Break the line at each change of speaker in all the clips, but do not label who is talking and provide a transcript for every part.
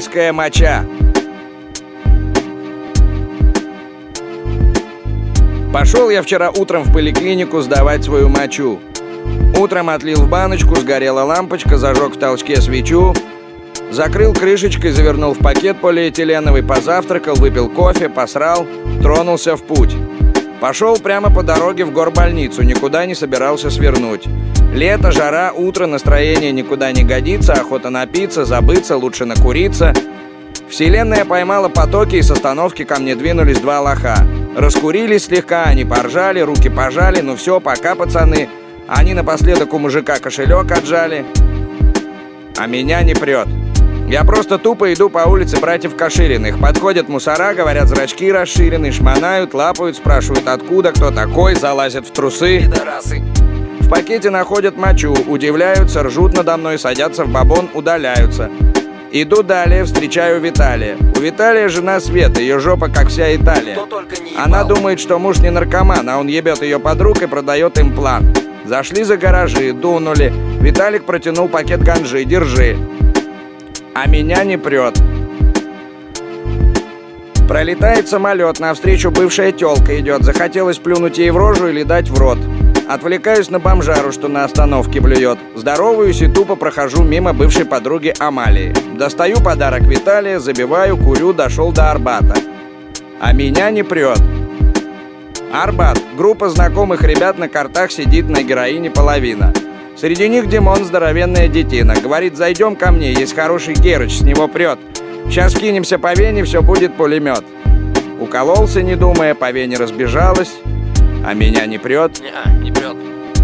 Детская моча. Пошел я вчера утром в поликлинику сдавать свою мочу. Утром отлил в баночку, сгорела лампочка, зажег в толчке свечу, закрыл крышечкой, завернул в пакет полиэтиленовый, позавтракал, выпил кофе, посрал, тронулся в путь. Пошел прямо по дороге в горбольницу, никуда не собирался свернуть. Лето, жара, утро, настроение никуда не годится, охота напиться, забыться, лучше накуриться. Вселенная поймала потоки, и с остановки ко мне двинулись два лоха. Раскурились слегка, они поржали, руки пожали, ну все, пока, пацаны. Они напоследок у мужика кошелек отжали, а меня не прет. Я просто тупо иду по улице братьев Кашириных. Подходят мусора, говорят, зрачки расширены, шмонают, лапают, спрашивают, откуда, кто такой, залазят в трусы. Пидорасы. В пакете находят мочу, удивляются, ржут надо мной, садятся в бабон, удаляются. Иду далее, встречаю Виталия. У Виталия жена Света, ее жопа как вся Италия. Она думает, что муж не наркоман, а он ебет ее подруг и продает им план. Зашли за гаражи, дунули. Виталик протянул пакет ганжи, держи. А меня не прет. Пролетает самолет, навстречу бывшая тёлка идет. Захотелось плюнуть ей в рожу или дать в рот. Отвлекаюсь на бомжару, что на остановке блюет. Здороваюсь и тупо прохожу мимо бывшей подруги Амалии. Достаю подарок Виталия, забиваю, курю, дошел до Арбата. А меня не прет. Арбат. Группа знакомых ребят на картах сидит, на героине половина. Среди них Димон, здоровенная детина. Говорит, зайдем ко мне, есть хороший Герыч, с него прет. Сейчас кинемся по Вене, все будет пулемет. Укололся, не думая, по Вене разбежалась. А меня не прет?
Не прет.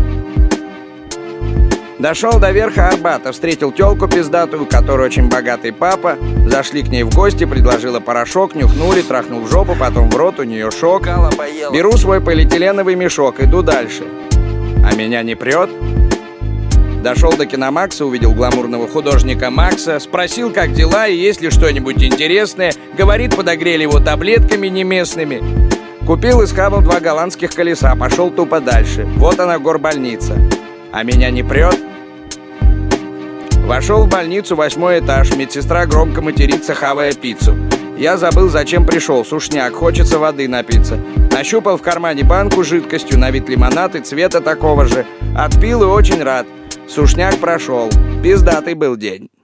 Дошел до верха Арбата, встретил тёлку пиздатую, которой очень богатый папа. Зашли к ней в гости, предложила порошок, нюхнули, трахнул в жопу, потом в рот, у нее шок. Беру свой полиэтиленовый мешок, иду дальше. А меня не прет? Дошел до Киномакса, увидел гламурного художника Макса, спросил, как дела и есть ли что-нибудь интересное. Говорит, подогрели его таблетками неместными. Купил и схавал 2 голландских колеса, пошел тупо дальше. Вот она, горбольница. А меня не прет? Вошел в больницу, 8-й этаж. Медсестра громко матерится, хавая пиццу. Я забыл, зачем пришел. Сушняк, хочется воды напиться. Нащупал в кармане банку с жидкостью, на вид лимонад и цвета такого же. Отпил и очень рад. Сушняк прошел. Пиздатый был день.